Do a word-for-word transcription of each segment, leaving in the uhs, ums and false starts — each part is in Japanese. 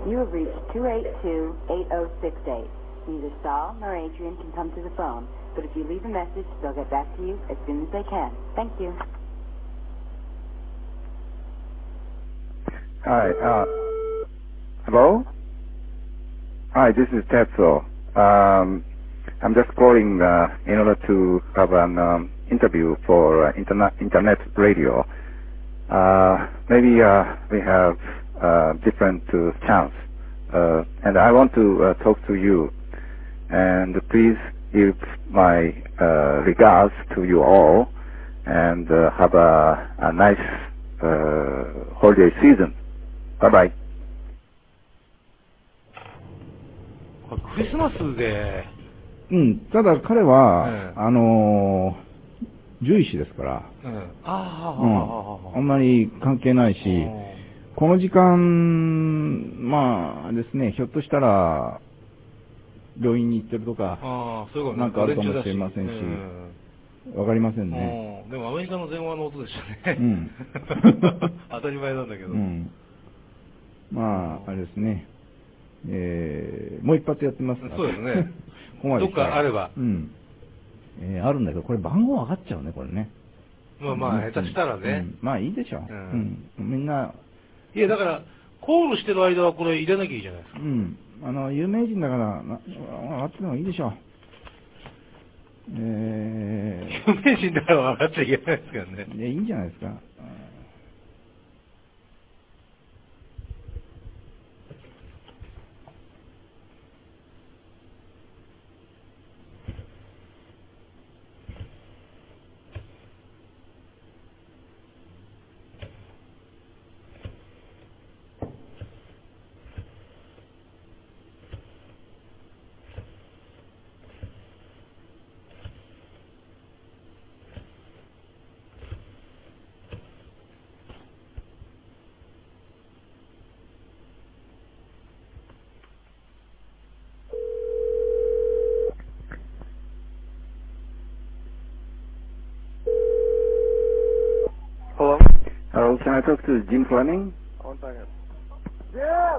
You have reached two eight two, eight zero six eight. Neither Saul nor Adrian can come to the phone, but if you leave a message, they'll get back to you as soon as they can. Thank you. Hi, uh, hello? Hi, this is Tetsuo. Um, I'm just calling uh, in order to have an um, interview for uh, internet, internet radio. Uh, maybe uh, we have uh, different uh, chance, uh, and I want to uh, talk to you. And please give my uh, regards to you all, and uh, have a, a nice uh, holiday season. Bye bye. クリスマスで、 うん、ただ彼は、 うん、 あのー、獣医師ですから、 うん、ああ、うん、あんまり関係ないし、この時間、まあですね、ひょっとしたら、病院に行ってるとか、 あそういうことなんかあるかもしれませんし、わ、うん、かりませんね。 でもアメリカの電話の音でしたね。うん、当たり前なんだけど。うん、 まあ、あれですね。えー、もう一発やってますから。 そうですね。ここまでどっかあれば。 うん。えー、あるんだけど、これ番号上がっちゃうね、これね。 まあまあ、下手したらね。 うん、まあいいでしょ。うん。うん、みんな。 いや、だから、コールしてる間はこれ入れなきゃいいじゃないですか。 うん。あの、有名人だから、な上がってるのがいいでしょ。えー。有名人だから上がっちゃいけないですからね。 いや、いいんじゃないですか。 Hello? Hello, can I talk to Jim Fleming? One second. Jim!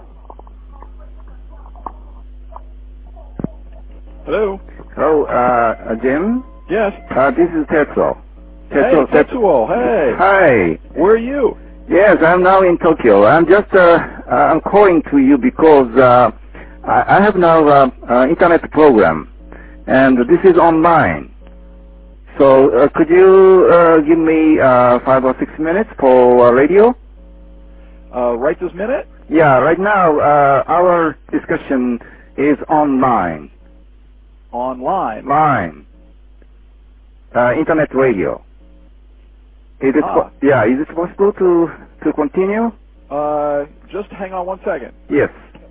Hello? Hello, uh, Jim? Yes? Uh, this is Tetsuo. Tetsuo, hey, Tetsuo, hey! Hi! Where are you? Yes, I'm now in Tokyo. I'm just, uh, I'm calling to you because, uh, I, I have now, uh, uh, internet program, and this is online. So, uh, could you uh, give me uh, five or six minutes for uh, radio? Uh, right this minute? Yeah, right now uh, our discussion is online. Online? Line. Uh, internet radio. Is it ah. yeah, is it possible to, to continue? Uh, just hang on one second. Yes.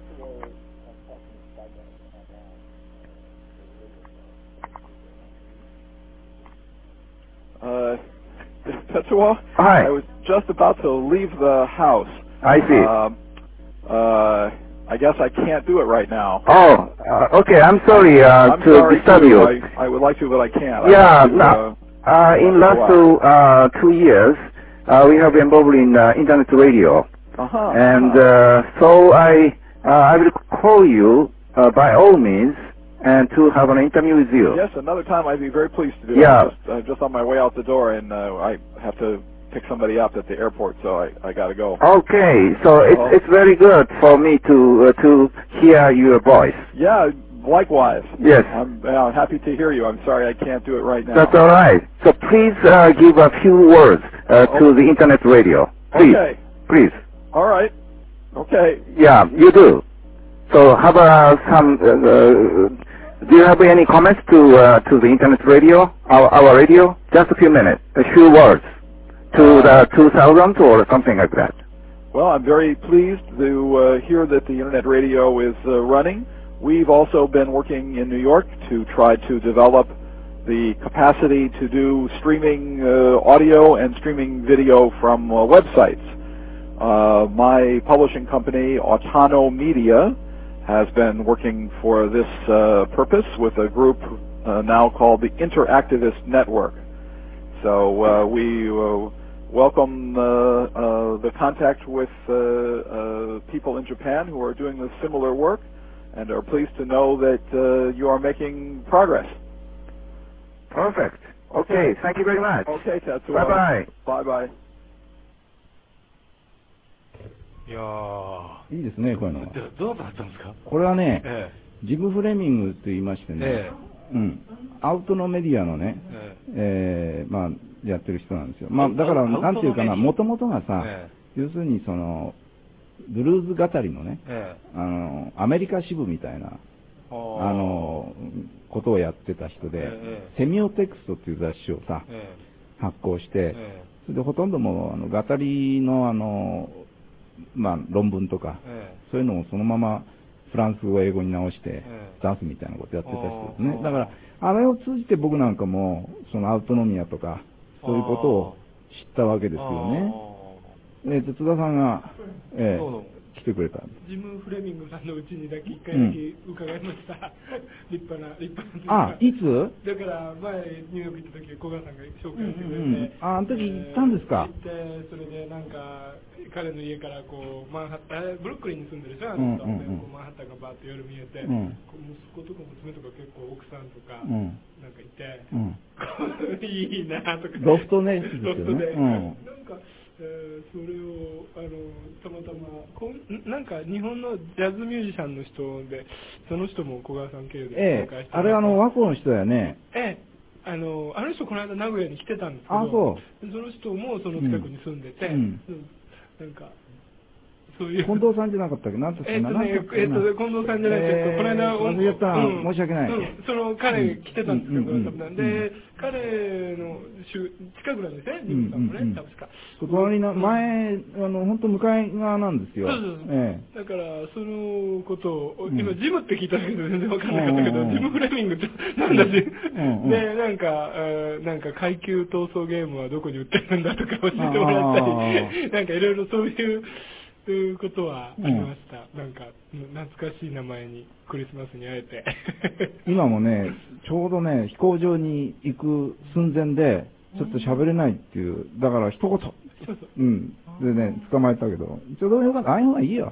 Uh, Tetsuo? Hi. I was just about to leave the house. I see. Um, uh, I guess I can't do it right now. Oh, uh, okay. I'm sorry uh, I'm to sorry disturb too. you. I, I would like to, but I can't. Yeah, I to, no. Uh, in last two, uh, two years, uh, we have been involved in uh, internet radio. Uh-huh. And uh, so I, uh, I will call you uh, by all means and to have an interview with you. Yes, another time I'd be very pleased to do yeah. that. Just, uh, just on my way out the door, and uh, I have to pick somebody up at the airport, so I, I got to go. Okay, so it's, well, it's very good for me to uh, to hear your voice. Yeah, likewise. Yes. I'm uh, happy to hear you. I'm sorry I can't do it right now. That's all right. So please uh, give a few words uh, oh. to the internet radio. Please. Okay. Please. All right. Okay. Yeah, you do. So how about some... Uh, uh, do you have any comments to uh, to the internet radio, our, our radio? Just a few minutes, a few words to the two thousands or something like that. Well, I'm very pleased to uh, hear that the internet radio is uh, running. We've also been working in New York to try to develop the capacity to do streaming uh, audio and streaming video from uh, websites. Uh, my publishing company, Autono Media, has been working for this uh, purpose with a group uh, now called the Interactivist Network. So uh, we uh, welcome uh, uh, the contact with uh, uh, people in Japan who are doing this similar work, and are pleased to know that uh, you are making progress. Perfect. Okay, thank you very much. Okay, Tetsuo. Bye-bye. Bye-bye. いやー、 いいですね、こういうのは。 でどうだったんですか？ これはね、 えジム・フレミングと言いましてね、 えうん、アウトのメディアのね、 ええーまあ、やってる人なんですよ。まあ、だから、なんていうかな、もともとがさ、 え要するにその、ブルーズ語りのね、 ええあの、アメリカ支部みたいな、あの、ことをやってた人で、 ええセミオテクストっていう雑誌をさ、 え発行して、 えそれでほとんどもう、あの、語りのあの、まあ、論文とか、 えそういうのをそのままフランス語、英語に直してえ出すみたいなことやってた人ですね。 あーだから、あれを通じて僕なんかも、そのアウトノミアとか、そういうことを知ったわけですよね。で、津田さんが、ええどうぞ来てくれた。 ジム・フレミングさんのうちにだけ一回だけ伺いました。立派な、立派な。 あ、いつだから前ニューヨーク行った時は古賀さんが紹介してくれて、 うんうんうんああの時行ったんですかえー行ってそれでなんか彼の家からこうマンハッタンブルックリンに住んでるでしょあの人、 うんうんうんでこうマンハッタンがバーッと夜見えて、 うんこう息子とか娘とか結構奥さんとか、 うんなんかいて、 うんいいなとか、 ロフトねですよねロフトで、 うんなんか、えーそれをあのたまたまこんなんか日本のジャズミュージシャンの人で、その人も小川さん経由でええ紹介して、 あれあの、和光の人だよね。 ええ、あのあの人この間名古屋に来てたんですけど、 あそその人もその近くに住んでて、 うんうんなんかそういう近藤さんじゃなかったっけなんとえっとね、えっと、近藤さんじゃないけど、 えーこの間、 忘れちゃったな申し訳ないうんその彼来てたんですけど、 うんうんうん多分で、彼の週近くなんですね、ジムさんもね、 うんうんうん確か。 隣の前、あの、本当向かい側なんですよ。 そうそうそうええだから、そのことを、 うん今、ジムって聞いたんだけど、全然わかんなかったけど、 うんうんうんジムフレミングって、なんだし、 うんうんで、なんか、えーなんか、階級闘争ゲームはどこに売ってるんだとか教えてもらったり、なんかいろいろそういう、ということはありました。なんか、懐かしい名前にクリスマスに会えて。 今もね、ちょうどね、飛行場に行く寸前で、ちょっと喋れないっていう、だから一言。 そうそううん。でね、捕まえたけど、ちょうどよかった。ああいう方がいいよ。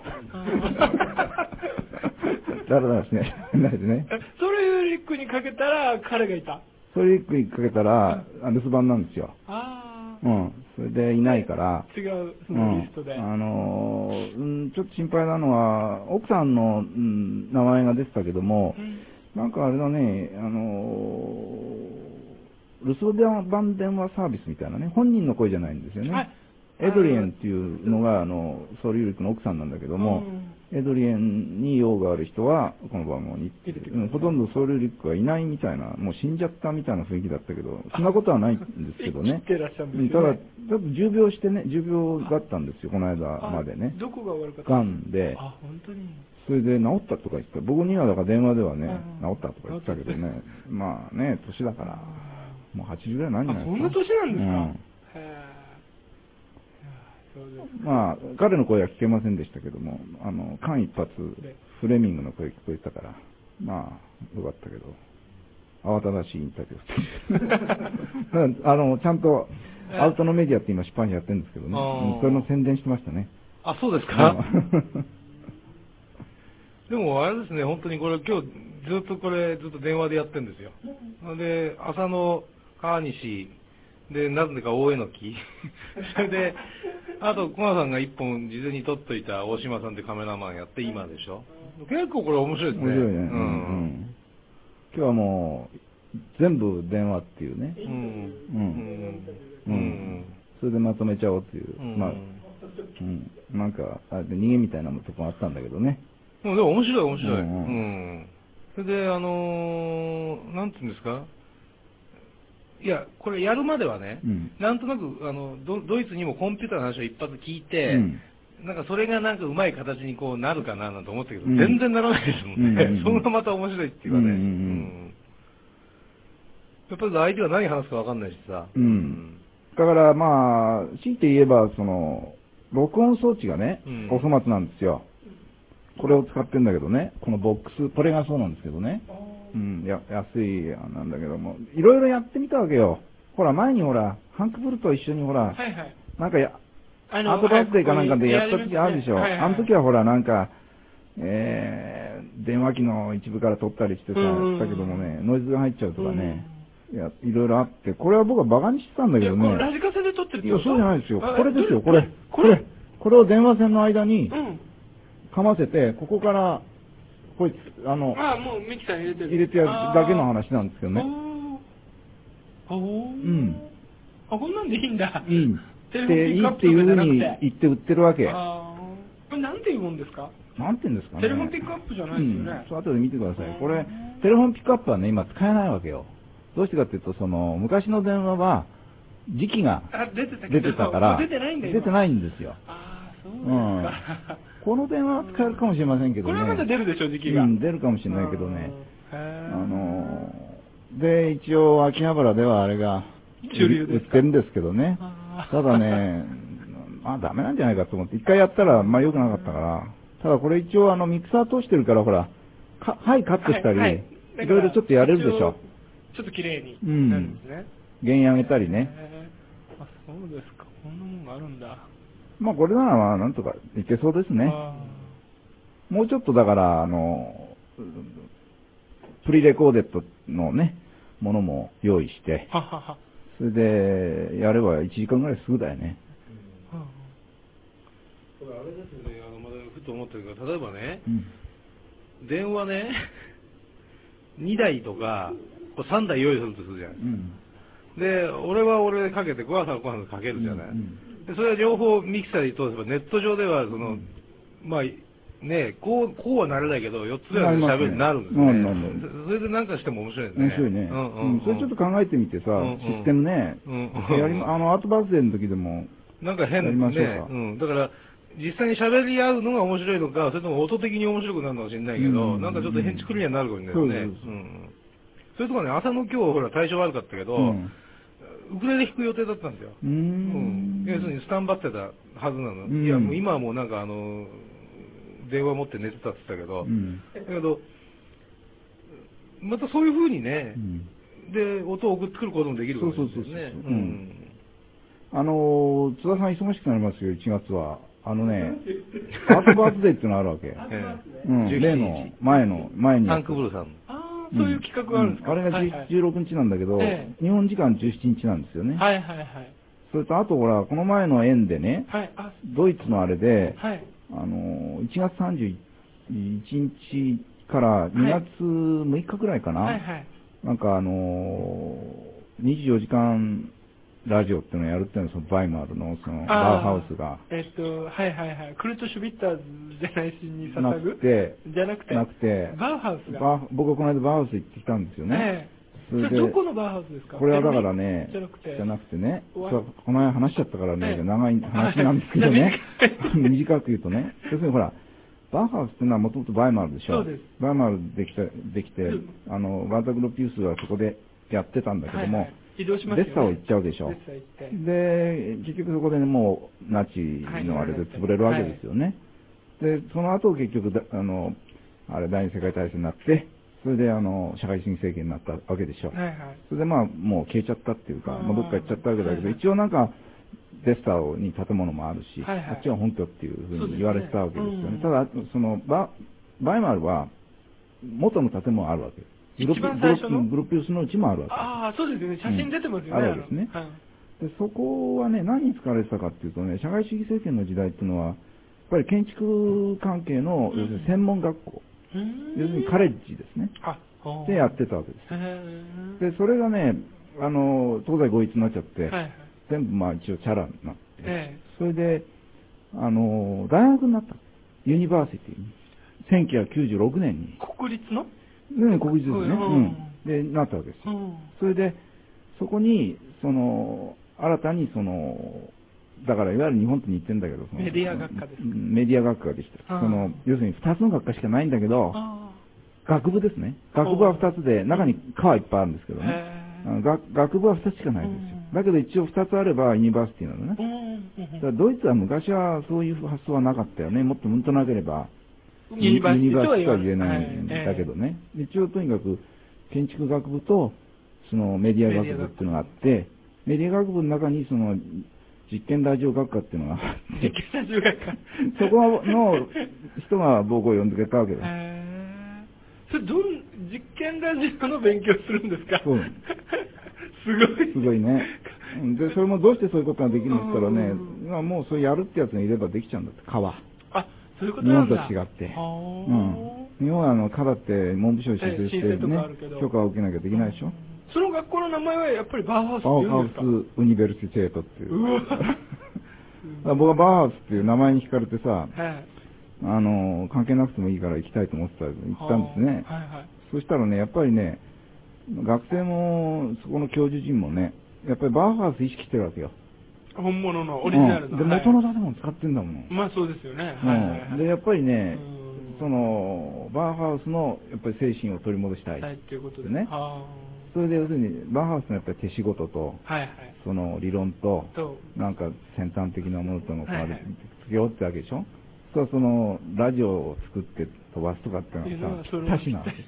だらだらしね、ないでね。 それリックにかけたら彼がいた。 それ一個にかけたら、あ留守番なんですよ。 ああ。 うん。それでいないから。 違う、そうのリストで。 ん、あのーうん、ちょっと心配なのは、奥さんの、うん、名前が出てたけども、 うんなんかあれだね、あのー留守番電話サービスみたいなね、本人の声じゃないんですよね。 はいエドリエンっていうのが、あの、ソウルユリックの奥さんなんだけども、エドリエンに用がある人は、この番号にっていう、うんほとんどソウルユリックはいないみたいな、もう死んじゃったみたいな雰囲気だったけど、そんなことはないんですけどね。 生きてらっしゃるんですただ、 よね。 ちょっと重病してね、重病だったんですよ、この間までねあ。どこが悪かったがんで、 あ、本当に。 それで治ったとか言ってた。僕にはだから電話ではね、 うん治ったとか言ってたけどね、まあね、年だから、もうはちじゅうぐらいなんじゃあ、 ないですか。 そんな年なんですか、 うんへえ。そうですか。 まあ、彼の声は聞けませんでしたけども、あの、間一髪、フレミングの声聞こえてたから、まあ、よかったけど、慌ただしいインタビューって。あの、ちゃんと、アウトのメディアって今、出版社やってるんですけどね、 あーうんそれの宣伝してましたね。 あ、そうですか。でもあれですね、本当にこれ今日ずっとこれずっと電話でやってるんですよ。で、浅野、川西、で、なぜか大江の木。それで、あと、小川さんが一本事前に撮っといた大島さんってカメラマンやって今でしょ。結構これ面白いですね。 面白いね。 ううんうんん今日はもう、全部電話っていうね。 うん。 う。 うんん。 ううんん。 それでまとめちゃおうっていう。 うんまあ、うん。なんか、あれで逃げみたいなとこあったんだけどね。 もうでも面白い面白い。 ううんん。それで、あのー、なんていうんですか。いや、これやるまではね、 うんなんとなくあのド、ドイツにもコンピューターの話を一発聞いて、 うんなんかそれがなんかうまい形にこうなるかななんて思ったけど、 うん全然ならないですもんね。 うんうんうんそれがまた面白いっていうかね。 うんうんうんうんやっぱり相手が何話すかわかんないしさ。 うんだからまあ、強いて言えば、その、録音装置がね、 うんお粗末なんですよ。これを使ってんだけどね、このボックス、これがそうなんですけどね。うん、や、安いなんだけども、いろいろやってみたわけよ。ほら、前にほら、ハンクブルと一緒にほら、 はいはい。 なんかや、 あのアートバースデーかなんかでやった時あるでしょ。 はいはいはいあの時はほら、なんか、えー、電話機の一部から撮ったりしてさ、 うんしたけどもね、ノイズが入っちゃうとかね、いや、いろいろあって、これは僕はバカにしてたんだけどいやこれラね。 ジカセで撮ってるっていや、 ことそうじゃないですよ。 あこれですよ、これ。 これこれを電話線の間にうん。 かませて、ここから、こいつ、あの、 ああ、もうミキサー入れてる。 入れてやるだけの話なんですけどね。 あー。おー。 うん。 あ、こんなんでいいんだ。 いい。 テレで、いいフォンピックアップっていうふうとかじゃなくてに言って売ってるわけ。 あー。これなんていうもんですか？ なんて言うんですかね。 テレフォンピックアップじゃないですよね。 うん。そう、後で見てください。これ、テレフォンピックアップはね、今使えないわけよ。どうしてかっていうと、その、昔の電話は、時期があ、出てたけど出てたから、 出てないんだよ。 出てないんですよ。 ああ、そううんですか。 この電話は使えるかもしれませんけどね。 これはまだ出るでしょ、時期が。 うん、出るかもしれないけどね。 ああのー、で、一応、秋葉原ではあれが、 主流ですか売ってるんですけどね。 あーただね、まあダメなんじゃないかと思って、一回やったら、あんまり良くなかったから、ただこれ一応あのミキサー通してるから、ほら、か、はいカットしたり、 はいはいいろいろちょっとやれるでしょ。 ちょっと綺麗になるんですね。 原因上げたりね。 へーあ、そうですか。こんなもんがあるんだ。 まあこれならまあなんとかいけそうですね。 あもうちょっとだから、あの、プリレコーデッドのね、ものも用意して、 ーははは。 それでやればいちじかんぐらいすぐだよね。 これあれですよね、あのまだふと思ってるけど、例えばね、 うん。 電話ね、にだいとか、こうさんだい用意するとするじゃない。 うん。 で、俺は俺でかけて、小川さんは小川さんでかけるじゃない。 うんで、それは両方ミキサーに通せば、ネット上では、その、まあ、ね、こう、こうはなれないけど、よっつぐらいで喋るようになるんですね。 なりますねなるなるそそれでなんかしても面白いですね。 面白いね。 うんうん、 ううんん。 それちょっと考えてみてさ、 うんうんシステムね、 うんやりまあの、アートバースデーの時でも、 なんか変やりましょうかね。うん。だから、実際に喋り合うのが面白いのか、それとも音的に面白くなるのかもしれないけど、 うんなんかちょっと変築にはなるかもしれないですね。 そうそうそううん。それとかね、朝の今日ほら対象悪かったけど、 うんウクレレ弾く予定だったんですよ。 うーん。 要するにスタンバってたはずなの。 うんいや、もう今はもうなんかあの、電話持って寝てたって言ったけど、 うんだけど、またそういう風にねう、んで、音を送ってくることもできるかもしれないですね。 そうそうそうそううん。 あのー、津田さん忙しくなりますよ、いちがつは。あのね、アートバースデーっていうのあるわけ。 ええうん、 じゅうしち例の、前の、前にタやった。 ンクブルーさん。 あー、そういう企画があるんですか、 うんあれがはいはいじゅうろくにちなんだけど、 ええ日本時間じゅうしちにちなんですよね。 はいはいはい。 それと、あとほら、この前の縁でね、 はい、あ、 ドイツのあれで、 はい。 あのー、いちがつさんじゅういちにちからにがつむいかぐらいかな、 はいはい。 なんかあのー、にじゅうよじかんラジオっていうのをやるっていうのは、そのバイマールのそのバーハウスが、 えっと、はいはいはい。クルト・シュビッターズじゃないしにな捧ぐくて、 じゃなくて、 なくて、 バーハウスが。 バー僕はこの間バーハウス行ってきたんですよね。 ええそれでそれどこのバーハウスですか？ これはだからね、 じゃなくて。 じゃなくてね、 おわそうこの間話しちゃったからね、 ええ長い話なんですけどね、短く言うとね、要するにほら、バーハウスっていうのはもともとバイマールでしょ。 そうですバイマールできて、できて、あの、ワータグロピウスはそこでやってたんだけども、 はいはい移動しますよね。 デッサを行っちゃうでしょデッサ行って。 で、結局そこでね、もう、ナチのあれで潰れるわけですよね。で、その後結局だ、あの、あれ、第二次世界大戦になって、それであの、社会主義政権になったわけでしょ。 はいはい。 それでまあ、もう消えちゃったっていうか、 あーまあ、どっか行っちゃったわけだけど、 はいはい一応なんか、デッサに建物もあるし、 はいはいあっちは本拠っていうふうに言われてたわけですよね。 そうですねただ、そのバ、バイマルは、元の建物あるわけです。 一番最初のブルピウスのうちもあるわけです。 ああ、そうですよね。写真出てますよね。 うんあるわけですねはいでそこはね、何に使われてたかっていうとね、社会主義政権の時代っていうのは、やっぱり建築関係の、 うん要するに専門学校、 うーん要するにカレッジですね。 あ、ほうでやってたわけです。 へで、それがね、あの、東西合一になっちゃって、 ーはいはい。 全部まあ一応チャラになって、 えそれで、あの、大学になった。ユニバーシティに。せんきゅうひゃくきゅうじゅうろくねんに。 え国立のうん、国立ですね。 うんうん。で、なったわけですよ。 うん。 それで、そこに、その、新たにその、だからいわゆる日本って似てんだけど、そのメディア学科ですかうんメディア学科ができた。 あーその、要するに二つの学科しかないんだけど、 あ学部ですね。学部は二つで、中に科はいっぱいあるんですけどあ。 ね。 へあの学学部は二つしかないんですよ。 うんだけど一応二つあればユニバーシティなのね。 え。うんうんだからドイツは昔はそういう発想はなかったよね。もっとうんとなければ、 ユニバーシティとはユニバーシティとは言えないんはいだけどね。一応とにかく建築学部とそのメディア学部っていうのがあって、メディア学部の中にその実験ラジオ学科っていうのが実験ラジオ学科そこの人が僕を呼んでくれたわけだ。 へー。それどん、実験ラジオの勉強するんですか？ そう。 すごい。 すごいね。で、それもどうしてそういうことができるんですからね、まあもうそれやるってやつがいればできちゃうんだって、科は。 あ、そういうことなんだ。 日本と違って。 うん。 日本はあの科だって文部省申請してね、許可を受けなきゃできないでしょ。 その学校の名前はやっぱりバーハウスってバ言うんですか？ ーハウスウニベルシテートっていう。 うわ僕はバーハウスっていう名前に惹かれてさ、 はい、 あの、関係なくてもいいから行きたいと思ってた、行ったんですね。 はいはい、 そしたらね、やっぱりね、学生も、そこの教授陣もね、やっぱりバーハウス意識してるわけよ。 本物のオリジナルの。 うん、で、元の建物使ってんだもん。 まあそうですよね。 うんはいはいはい、で、やっぱりね、その、バーハウスの、やっぱり精神を取り戻したい。 はい、ということでね。それで要するに、バーハウスのやっぱり手仕事と、 はいはい、 その理論と、なんか先端的なものとの、はいはい、付け合ってわけでしょ。そうその、ラジオを作って飛ばすとかっていうのはさ、ぴったしなわけです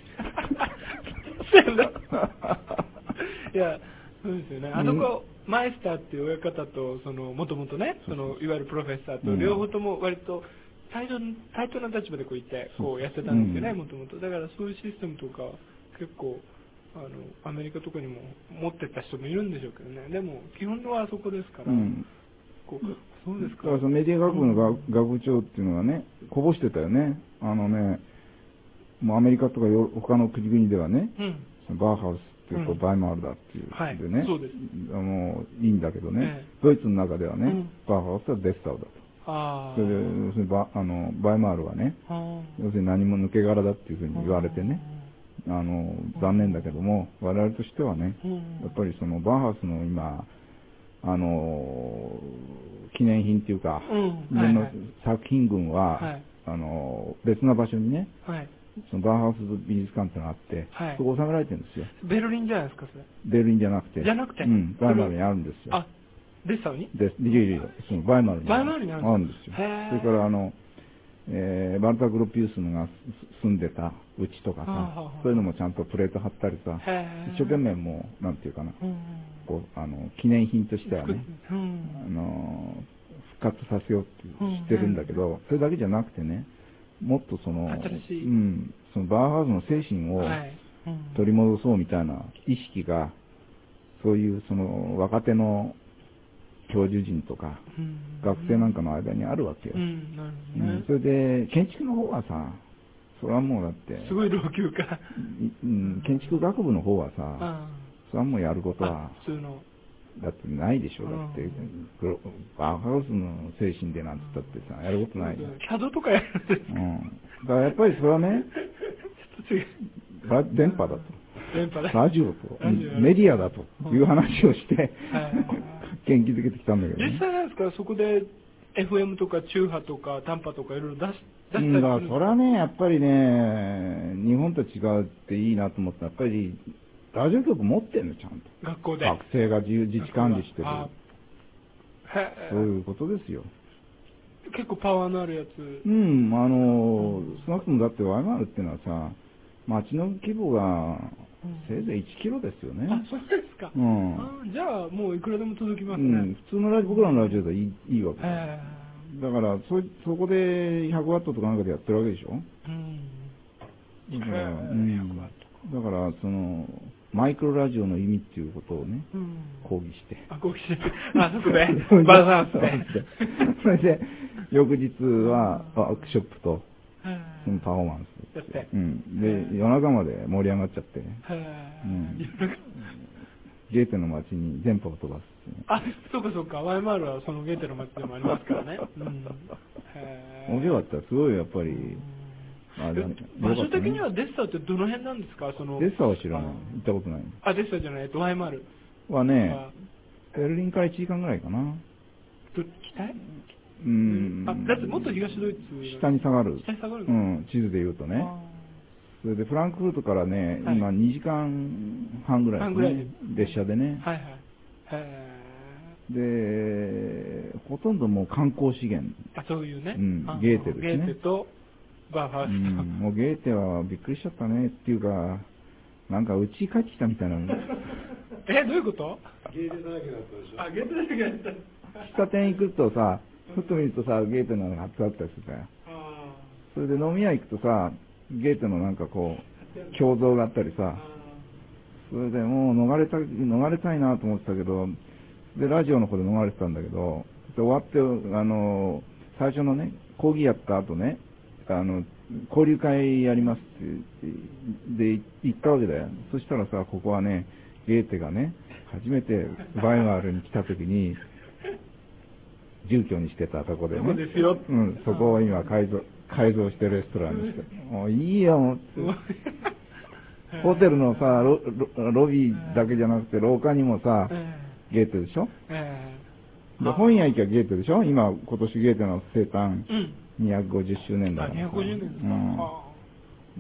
いや、そうですよね。あそこ、うん、マイスターっていう親方と、その、もともとね、その、いわゆるプロフェッサーと、両方とも割と、対等対等な立場でこういって、こうやってたんですよね、もともと。だからそういうシステムとか、結構、あの、アメリカとかにも持ってった人もいるんでしょうけどね。でも、基本はあそこですから。うん、こうそうですか。 だからそのメディア学部の学、うん、学部長っていうのはね、こぼしてたよね。あのね、もうアメリカとか他の国々ではね、うん、バーハウスっていうとバイマールだっていう、うんはい、でね、そうです。あの、いいんだけどね、ええ、ドイツの中ではね、うん、バーハウスはデッサウだと。あそれで、要するにバあのバイマールはね、要するに何も抜け殻だっていうふうに言われてね、あの、残念だけども、我々としてはね、やっぱりそのバーハウスの今、あの、記念品っていうか、自分の作品群は、はい、あの、別な場所にね、はい、そのバーハウス美術館ってのがあって、はい、そこ収められてるんですよ。 ベルリンじゃないですか、それ。 ベルリンじゃなくて。 じゃなくてうん、バイマールにあるんですよ。 あ、デッサウにです。いやいやいや、そのバイマールにバイマールにあるんですよ。それからあの、えー、バルタ・グロピウスが住んでた家とかさ、そういうのもちゃんとプレート貼ったりさ、一生懸命もう、なんていうかな、うん、こう、あの、記念品としてはね、うん、あの、復活させようってしてるんだけど、うん、それだけじゃなくてね、もっとその、うん、そのバーハウスの精神を取り戻そうみたいな意識が、そういうその若手の教授陣とか、うん、学生なんかの間にあるわけよ。うんなるほどねうん、それで、建築の方はさ、それはもうだって、 すごい老朽化、 うん。建築学部の方はさ、それはもうやることは、 普通の。 だってないでしょ、だって、うん、バーハウスの精神でなんつったってさ、やることないじゃん。 キャドとかやるんですか、 うん。だからやっぱりそれはね、ちょっと違う。電波だと。 電波だ。 ラジオと、メディアだという話をして、元気づけてきたんだけど、ね。 実際なんですか、そこで エフエム とか中波とか短波とかいろいろ出し、出したりするんですか。 だからそれはね、やっぱりね、日本と違うっていいなと思ったら、やっぱり、ラジオ局持ってんの、ちゃんと。 学校で。 学生が自由自治管理してる。そういうことですよ。 結構パワーのあるやつ。 うん、あの、少なくともだってワイマールっていうのはさ、町の規模が、せいぜいいちキロですよね。 あ、そうですか。うん。あじゃあ、もういくらでも届きますね。うん、 普通のラジオ、僕らのラジオでいいいいわけだ。だから、そ、そこでひゃくワットとかなんかでやってるわけでしょ。うん。だから、うん、だから、その、マイクロラジオの意味っていうことをね、うん、講義して。 あ、講義して。あ、そこで、バランスで。 それで、翌日はワークショップと、そのパフォーマンス。 やって。 うん。で、夜中まで盛り上がっちゃって。うん。ゲーテの街に電波を飛ばす。 あ、そうかそうか。ワイマールはそのゲーテの街でもありますからね。うん。 面白かった。すごいやっぱり、 あね、場所的にはデッサーってどの辺なんですかそのデッサーは知らない。行ったことない。 あ、デッサーじゃない、ワイマール。 はね、ベルリンからいちじかんぐらいかな。 ど、北へうん。 あ、だってもっと東ドイツ。 下に下がる。 下に下がる。 うん、地図で言うとね。それでフランクフルトからね、はい、今にじかんはんぐらいですね。列車でね。はいはい。へで、ほとんどもう観光資源。 あ、そういうね。 うん、ゲーテですね。 ゲーテと、バーハウス、うん、 もうゲーテはびっくりしちゃったねっていうか、なんかうち帰ってきたみたいな。 え、どういうこと？ ゲーテだらけだったでしょ。 あ、ゲーテだらけだった。 喫茶店行くとさ、ふっと見るとさ、ゲーテのが貼ってあったりするから。それで飲み屋行くとさ、ゲーテのなんかこう、胸像があったりさ、それでもう逃れた、逃れたいなと思ってたけど、で、ラジオの方で逃れてたんだけど、で終わって、あの、最初のね、講義やった後ね、あの、交流会やりますってで行ったわけだよ。そしたらさ、ここはね、ゲーテがね、初めてバイマールに来た時に住居にしてたとこでね、 そうですよ。 うん、そこを今改造改造してレストランにして、もういいよもうホテルのさ ロ, ロ, ロビーだけじゃなくて廊下にもさ、ゲーテでしょ。で本屋行きはゲーテでしょ。今今年ゲーテの生誕にひゃくごじゅっしゅうねんだからさ、 にひゃくごじゅうねんですか、うん、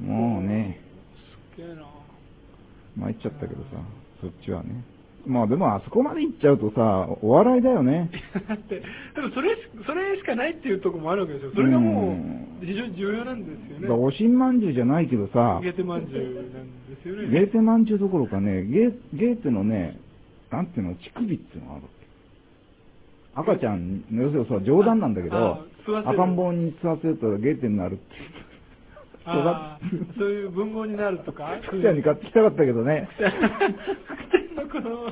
もうね、 すげえな、 参っちゃったけどさ、そっちはね。まあでもあそこまで行っちゃうとさ、お笑いだよね。 だって、でもそれ、それしかないっていうところもあるわけですよ。それがもう、非常に重要なんですよね。 だおしんまんじゅうじゃないけどさ、 ゲーテまんじゅうなんですよね。 ゲーテまんじゅうどころかね、ゲー、ゲーテのね、なんていうの、乳首っていうのがあるわけ。赤ちゃん、要するにさ、冗談なんだけど、赤ん坊に吸わせるとゲーテになるって。 あそういう文豪になるとか福ちゃんに買ってきたかったけどね。 福ちゃんのこの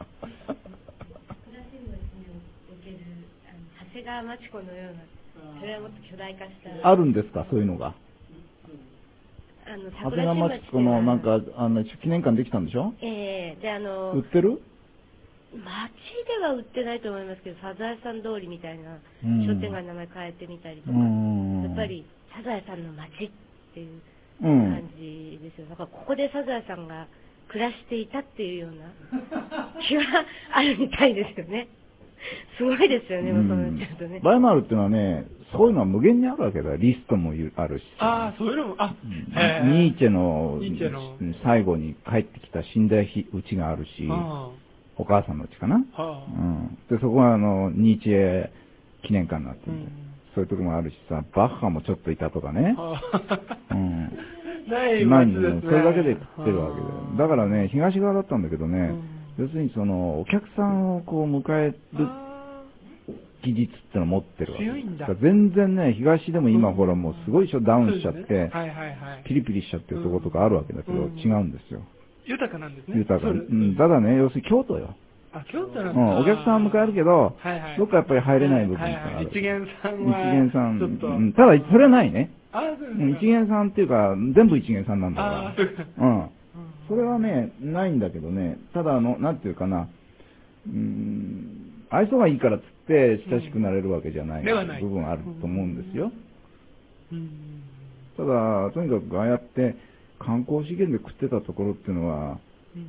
長谷川町子のような、それはもっと巨大化した。 あるんですか、そういうのが。 あの長谷川町子のなんか、あの、記念館できたんでしょ。 ええー、で、あの、 売ってる？ 町では売ってないと思いますけど、サザエさん通りみたいな商店街の名前変えてみたりとか、やっぱりサザエさんの町っていう感じですよ。だからここでサザエさんが暮らしていたっていうような気はあるみたいですよね。すごいですよね、もうそうなっちゃうとね。 バイマルっていうのはね、そういうのは無限にあるわけだよ。リストもあるし。 ああ、そういうのも、あ、 うん、ニーチェの最後に帰ってきた死んだ日うちがあるし、お母さんのうちかな、はあ、うん、でそこはあのニーチェ記念館になってるんで、うん、そういうとこもあるしさ、バッハもちょっといたとかね、はあ、うん、 ない街ですね。 それだけで食ってるわけで、はあ、だからね、東側だったんだけどね、うん、要するにそのお客さんをこう迎える技術ってのを持ってるわけ。 強いんだ。 全然ね、東でも今、うん、ほらもうすごいダウンしちゃって、ね、 はいはいはい、 ピリピリしちゃってるところとかあるわけだけど、うん、違うんですよ。 豊かなんですね。 豊か。うん、ただね、要するに京都よ。 あ、京都なんだ。 うん、お客さんは迎えるけど、はいはい、どっかやっぱり入れない部分がある。 はいはい、一元さんは。 一元さん。 ちょっと。 うん、ただ、それはないね。 あ、そうですね。一元さんっていうか、全部一元さんなんだから。 あ、そうです。 うん。それはね、ないんだけどね、ただあの、なんていうかな、うーん、愛想がいいからっつって親しくなれるわけじゃない部分あると思うんですよ。うん、ただ、とにかくああやって観光資源で食ってたところっていうのは、うん、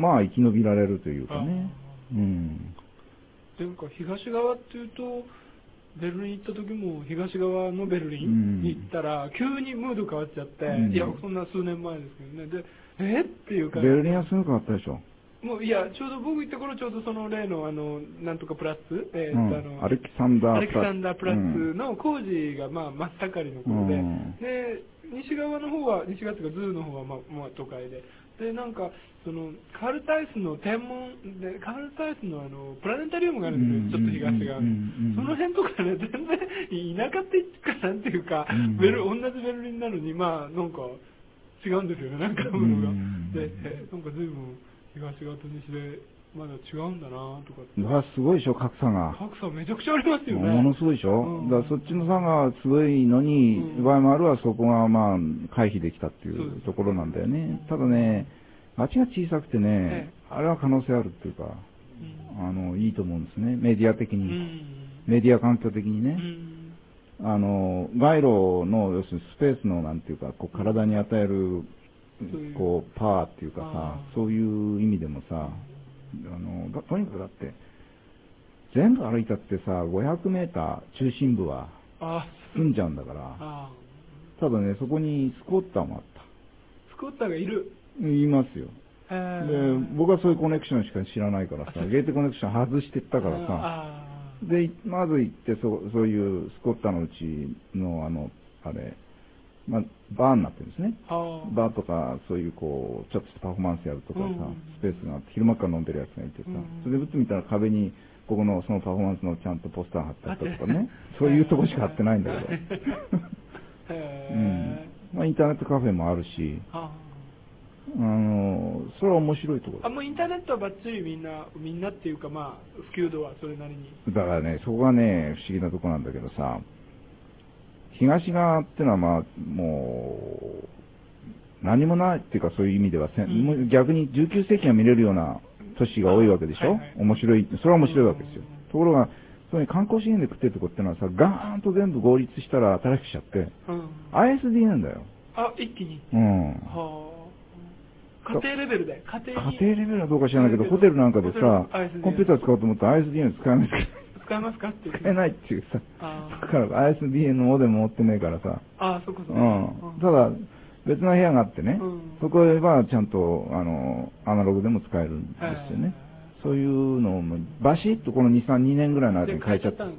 まあ生き延びられるというかね。うん。 なんか東側っていうと、ベルリン行った時も東側のベルリンに行ったら、うん、急にムード変わっちゃって、うん、いや、そんな数年前ですけどね。で、えっていうか。 ベルリンはすぐ変わったでしょ。 もういや、ちょうど僕行った頃、ちょうどその例の、あの、なんとかプラス、えーうん、あのアレキサンダープラス。アレキサンダープラスの工事が、まあ、真っ盛りの頃で、うん、で、西側の方は、西側というか、ズーの方は、まあ、まあ、都会で、で、なんか、その、カールタイスの天文、で、カールタイスのあの、プラネタリウムがあるんですよ、ちょっと東側に。その辺とかね、全然、田舎って言うかなんていうか、ベル、同じベルリンなのに、まあ、なんか、違うんですよね、なんかものが。で、なんか随分、東側と西でまだ違うんだなとかって。 だすごいでしょ、格差が。 格差めちゃくちゃありますよね。 ものすごいでしょ。うん、だからそっちの差がすごいのに、うん、場合もあるはそこがまあ回避できたっていうところなんだよね。ただね、街が小さくてね、ええ、あれは可能性あるっていうか、うん、あの、いいと思うんですね。メディア的に。うん、メディア環境的にね。うん、あの、街路の、要するにスペースのなんていうか、こう体に与える、こう、パワーっていうかさ、そういう意味でもさ、あの、とにかくだって、全部歩いたってさ、ごひゃくメーター中心部は済んじゃうんだから、ただね、そこにスコッターもあった。 スコッターがいる？ いますよ。で、僕はそういうコネクションしか知らないからさ、ゲーテコネクション外してったからさ、で、まず行ってそ、そういうスコッターのうちの、あの、あれ、まあ、バーになってるんですね。バーとか、そういうこう、ちょっとパフォーマンスやるとかさ、うん、スペースがあって、昼間から飲んでるやつがいてさ、うん、それで打ってみたら壁に僕のそのパフォーマンスのちゃんとポスター貼ってあったとかね、そういうとこしか貼ってないんだけど。うん。まあ、インターネットカフェもあるし、あの、それは面白いところ。 あ、もうインターネットはばっちりみんな、みんなっていうかまあ、普及度はそれなりに。 だからね、そこがね、不思議なとこなんだけどさ、東側ってのはまあ、もう、何もないっていうかそういう意味では、うん、逆にじゅうきゅう世紀が見れるような都市が多いわけでしょ、はいはい、面白い、それは面白いわけですよ。うん、ところが、そういう観光資源で食ってるとこってのはさ、ガーンと全部合立したら新しくしちゃって、うん、アイエスディー なんだよ。 あ、一気に。 うん。 はあ、家庭レベルで家庭家庭レベルはどうか知らないけど、ホテルなんかでさ、コンピューター使おうと思ったら アイエスディー の使えない使えますかって使えないっていうさ、だから アイエスディー のモデム持ってねえからさ、 あ、そこそこ。 うん。ただ、別の部屋があってね、うん、そこへはちゃんと、あの、アナログでも使えるんですよね。そういうのを、バシッとこのに、さん、にねんぐらいの間に変えちゃった。うん。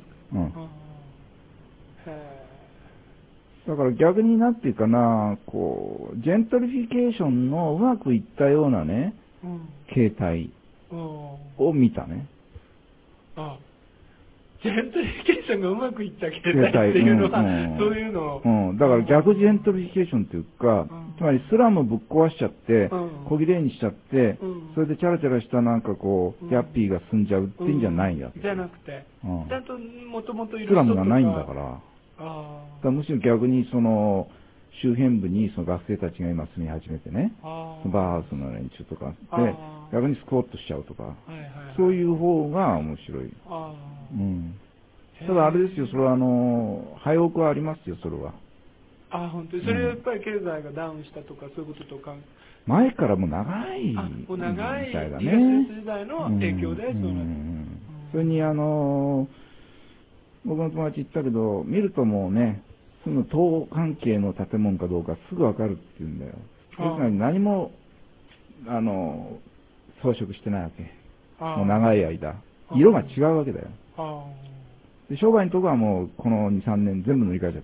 だから逆になっていうかな、こう、ジェントリフィケーションのうまくいったようなね、うん、形態を見たね。 ああ、ジェントリフィケーションがうまくいった形態っていうのは、うんうん、そういうのを。 うん。だから逆ジェントリフィケーションっていうか、うん、つまりスラムぶっ壊しちゃって、うん、小切れにしちゃって、うん、それでチャラチャラしたなんかこう、うん、ギャッピーが住んじゃうっていうんじゃないんや、 うん。じゃなくて、うん、ちゃんともともといるスラムがないんだから。あだからむしろ逆にその、周辺部にその学生たちが今住み始めてね、バーハウスの連中とかで、逆にスクワットしちゃうとか、はいはいはい、そういう方が面白い。あうん、ただあれですよ、それはあの、廃屋はありますよ、それは。 あ本当に。それはやっぱり経済がダウンしたとか、そういうこととか。 前からもう長いみたいだね。 もう長い東時代の影響で、そうなる。 それにあの、僕の友達言ったけど、見るともうね、その塔関係の建物かどうかすぐわかるって言うんだよ。つまり何も、あの、装飾してないわけ。もう長い間。色が違うわけだよ。で商売のとこはもうこのに、さんねん全部塗り替えちゃった。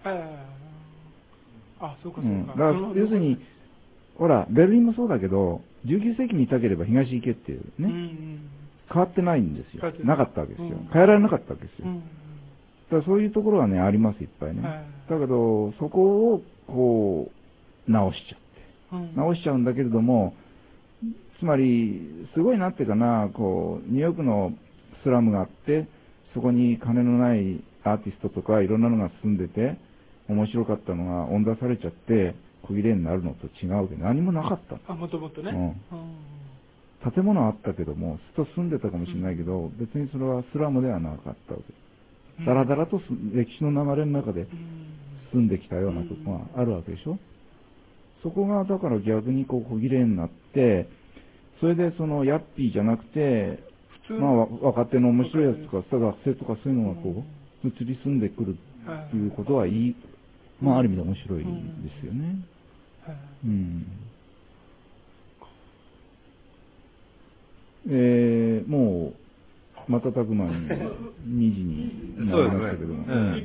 あ、そうかそうか。うん、 だから要するに、ほら、ベルリンもそうだけど、じゅうきゅう世紀にいたければ東行けっていうね、うんうん、変わってないんですよ。なかったわけですよ。変えられなかったわけですよ。うん、だからそういうところはね、あります、いっぱいね。だけど、そこをこう、直しちゃって。うん、直しちゃうんだけれども、つまり、すごいなっていうかな、こう、ニューヨークのスラムがあって、そこに金のないアーティストとかいろんなのが住んでて、面白かったのが追ん出されちゃって、小切れになるのと違うけど、何もなかった。 あ、もともとね。 うん。建物はあったけども、人住んでたかもしれないけど、うん、別にそれはスラムではなかったわけ。だらだらと歴史の流れの中で住んできたようなとこがあるわけでしょ。そこがだから逆にこう小切れになって、それでそのヤッピーじゃなくて、まあ若手の面白いやつとか、学生とかそういうのがこう、移り住んでくるっていうことはいい、まあある意味で面白いですよね。うん。えー、もう、瞬く間ににじになりましたけども。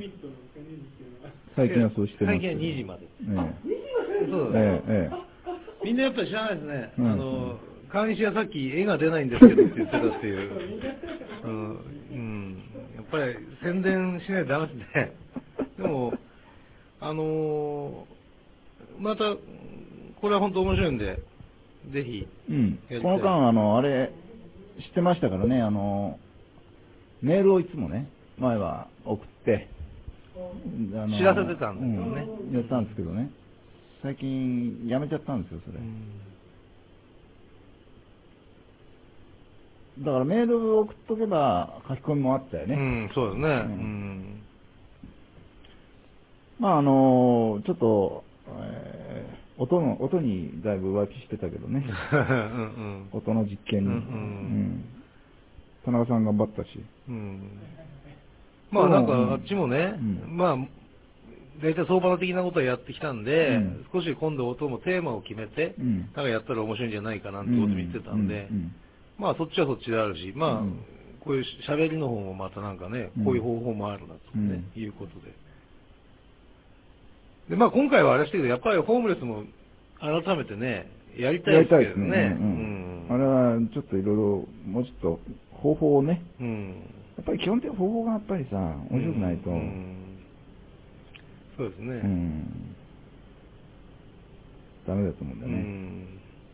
最近はそうしてます。 最近はにじまで。 ええ、そうだね。ええ、みんなやっぱり知らないですね。うん、あの、川西がさっき絵が出ないんですけどって言ってたっていう。うん、うん、やっぱり宣伝しないとダメですね。でも、あのー、また、これは本当面白いんで、ぜひ。 うん。この間、あの、あれ、知ってましたからね、あの、メールをいつもね、前は送って、 あの知らせてたんですよね、 うん。やったんですけどね。最近、やめちゃったんですよ、それ。だからメールを送っとけば書き込みもあったよね。 うん、そうですね。うん、 まああの、ちょっと、えー、音の、音にだいぶ浮気してたけどね。うんうん、音の実験に、うんうんうん。田中さん頑張ったし。うん、 まあなんかあっちもね、うん、まあ、大体相場的なことはやってきたんで、うん、少し今度音もテーマを決めて、うん、なんかやったら面白いんじゃないかなってことも言ってたんで、うんうんうん、まあそっちはそっちであるし、まあ、うん、こういう喋りの方もまたなんかね、こういう方法もあるなとね、うん、いうことで。で、まあ今回はあれしたけど、やっぱりホームレスも改めてね、やりたいですけどね。 やりたいですね。うんうん、あれはちょっといろいろ、もうちょっと方法をね、 うん、 やっぱり基本的に方法がやっぱりさ、面白くないと、 うんうん、そうですね、 うん、ダメだと思うんだよね。うん、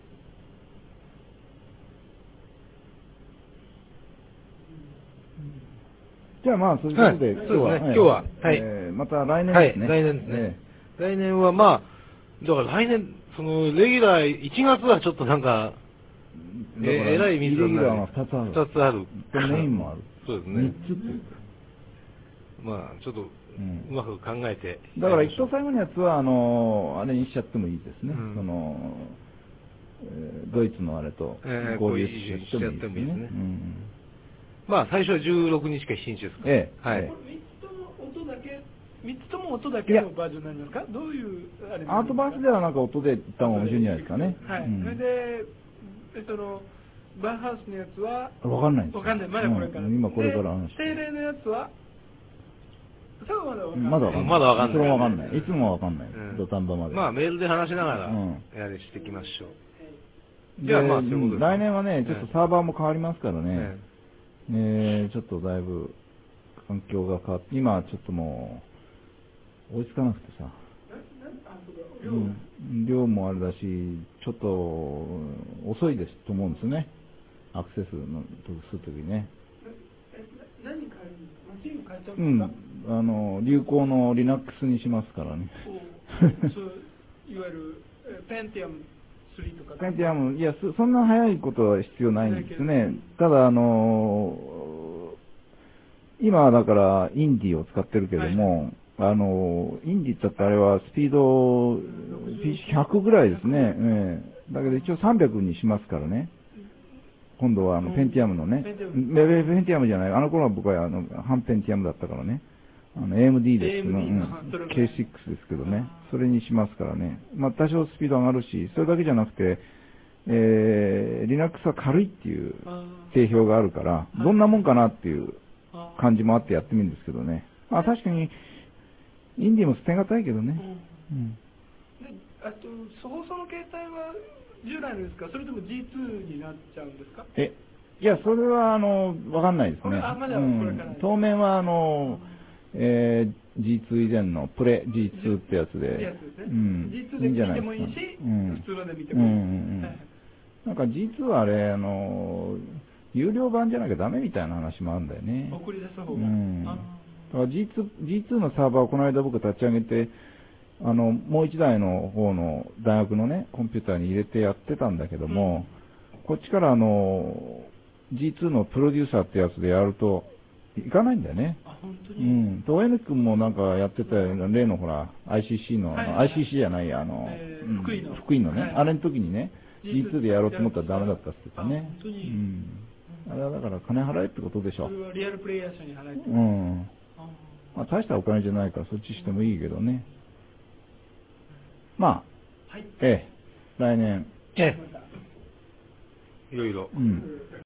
じゃあまあ、そういうことで、 はい、今日は、ね、今日は、はい、 えー、また来年ですね。 はい、来年ですね。えー、来年はまあ、だから来年、その、レギュラー、いちがつはちょっとなんか、ええらいミスになる。 レギュラーがふたつある。 ふたつある。 メインもある。 そうですね。 みっつっていう。 まあ、ちょっと、うまく考えて。 だから、一等最後のやつは、あの、あれにしちゃってもいいですね。うん、その、えー、ドイツのあれと合流しちゃってもいいですね。 まあ、最初はじゅうろくにちかしちにちですか。 ええ。はい。 みっつとも音だけ、みっつとも音だけのバージョンになりますか？どういう、あれアートバースではなんか音でいった方が面白いんじゃないですかね。 はい。うん、それで、その、バーハウスのやつは、 わかんないんですわかんない。まだこれから。うん、 今これから話して。 定例のやつは、そうまだわかんない。 まだわかんない。 まだわかんない。 いつもわかんない。いつもわかんない。土壇場まで。 まあ、メールで話しながら、やりしていきましょう。じゃあまあ、そういうことです。 来年はね、ちょっとサーバーも変わりますからね。えー、ちょっとだいぶ環境が変わって、今はちょっともう追いつかなくてさ、うん、量もあれだし、ちょっと遅いですと思うんですね、アクセスのするときにね。 何変えるんですか？マシン変えちゃうん、あの流行の Linux にしますからね。 そういわゆるペンティアムペンティアム、いや、そんな早いことは必要ないんですね。ただ、あのー、今はだから、インディを使ってるけども、はい、あのー、インディって言ったってあれはスピード、ひゃくぐらいですね。ええ、だけど一応さんびゃくにしますからね。今度はあの、ペンティアムのね、ペンティアムじゃない、あの頃は僕はあの、半ペンティアムだったからね。あの エーエムディー ですけど、うん、ケーシックス ですけどね、それにしますからね、まあ、多少スピード上がるし、それだけじゃなくて、えー、Linux は軽いっていう定評があるから、どんなもんかなっていう感じもあってやってみるんですけどね、まあ、確かに、インディも捨てがたいけどね。うんうん、 であと放送の形態は従来のですか、それとも ジーツー になっちゃうんですか？ えいや、それはあのわかんないですね。 あ、まだこれから、うん、 当面はあの、えー、ジーツー 以前のプレ ジーツー ってやつで、 うん、ジーツー で見てもいいし、うん、普通ので見てもいい。うんうんうんはい、 なんか ジーツー はあれ、あの、有料版じゃなきゃダメみたいな話もあるんだよね。 送り出す方が。 うん。だから ジーツー、ジーツー のサーバーをこの間僕立ち上げて、あの、もう一台の方の大学のね、コンピューターに入れてやってたんだけども、うん、こっちからあの、ジーツー のプロデューサーってやつでやると、いかないんだよね。 あ、本当に？ うん。と、N 君もなんかやってた例のほら、アイシーシー の、はいはいはい、アイシーシー じゃない、あの、 えー、福井の。 福井のね、はい、あれの時にね、ジーツー でやろうと思ったらダメだったって言ってたね。 本当に？ うん。あれはだから金払えってことでしょ。 それはリアルプレイヤー社に払えって。 うん。まあ大したお金じゃないからそっちしてもいいけどね。まあ、はい、ええ、来年。 ええ。いろいろ。 うん。